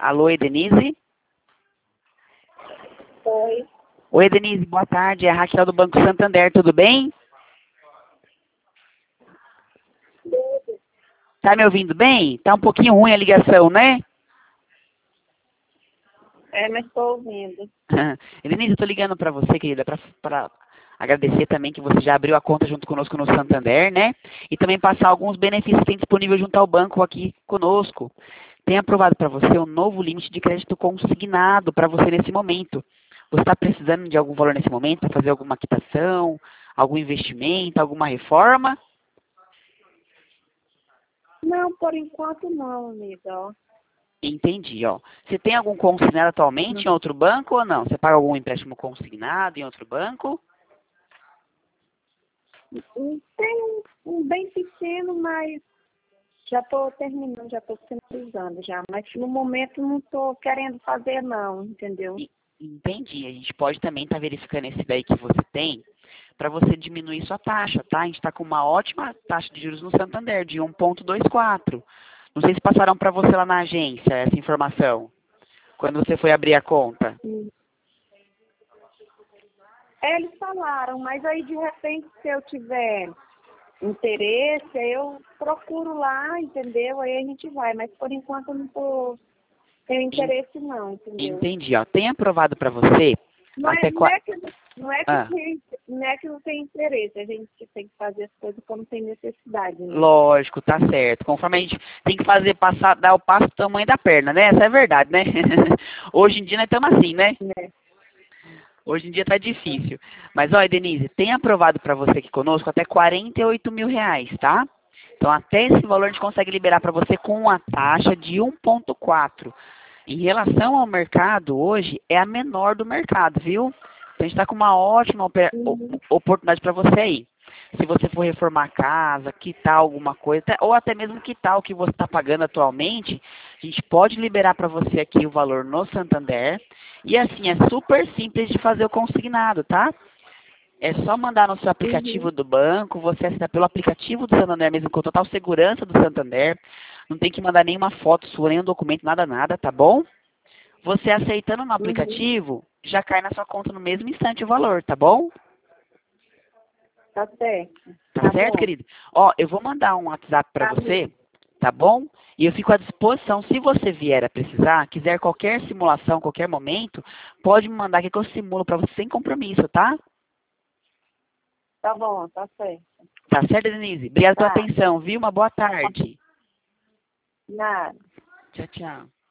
Alô, Denise? Oi. Oi, Denise, boa tarde. É a Raquel do Banco Santander, tudo bem? Tá me ouvindo bem? Tá um pouquinho ruim a ligação, né? Mas estou ouvindo. Denise, eu tô ligando para você, querida, para agradecer também que você já abriu a conta junto conosco no Santander, né? E também passar alguns benefícios que tem disponível junto ao banco aqui conosco. Tem aprovado para você um novo limite de crédito consignado para você nesse momento. Você está precisando de algum valor nesse momento para fazer alguma quitação, algum investimento, alguma reforma? Não, por enquanto não, amiga. Ó. Entendi, ó. Você tem algum consignado atualmente em outro banco ou não? Você paga algum empréstimo consignado em outro banco? Tem um bem pequeno, mas já estou terminando, já estou finalizando já. Mas no momento não estou querendo fazer não, entendeu? Entendi. A gente pode também estar verificando esse daí que você tem para você diminuir sua taxa, tá? A gente está com uma ótima taxa de juros no Santander, de 1,24. Não sei se passaram para você lá na agência essa informação, quando você foi abrir a conta. Eles falaram, mas aí de repente se eu tiver interesse, aí eu procuro lá, entendeu? Aí a gente vai, mas por enquanto eu não tenho interesse não, entendeu? Entendi, ó. Tem aprovado para você Não até é, não é que, Ah, não é que não tem interesse, a gente tem que fazer as coisas como tem necessidade, né? lógico, tá certo. Conforme a gente tem que fazer passar, dar o passo do tamanho da perna, né? Essa é a verdade, né? Hoje em dia nós estamos assim, né? É. Hoje em dia tá difícil. Mas, olha, Denise, tem aprovado para você aqui conosco até 48 mil reais, tá? Então, até esse valor a gente consegue liberar para você com uma taxa de 1,4. Em relação ao mercado, hoje é a menor do mercado, viu? Então, a gente está com uma ótima oportunidade para você aí. Se você for reformar a casa, quitar alguma coisa, ou até mesmo quitar o que você está pagando atualmente, a gente pode liberar para você aqui o valor no Santander. E assim, é super simples de fazer o consignado, tá? É só mandar no seu aplicativo do banco, você assina pelo aplicativo do Santander mesmo, com total segurança do Santander. Não tem que mandar nenhuma foto sua, nenhum documento, nada, nada, tá bom? Você aceitando no aplicativo, já cai na sua conta no mesmo instante o valor, tá bom? Tá certo. Tá certo, Bom. querido? Ó, eu vou mandar um WhatsApp para Tá você, bom. tá bom? E eu fico à disposição, se você vier a precisar, quiser qualquer simulação, qualquer momento, pode me mandar que eu simulo para você sem compromisso, tá? Tá bom, tá certo. Tá certo, Denise? Obrigado pela Tá. atenção, viu? Uma boa tarde. Nada. Tchau, tchau.